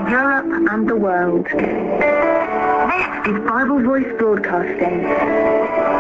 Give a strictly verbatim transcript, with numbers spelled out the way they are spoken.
Europe and the world. This is Bible Voice Broadcasting.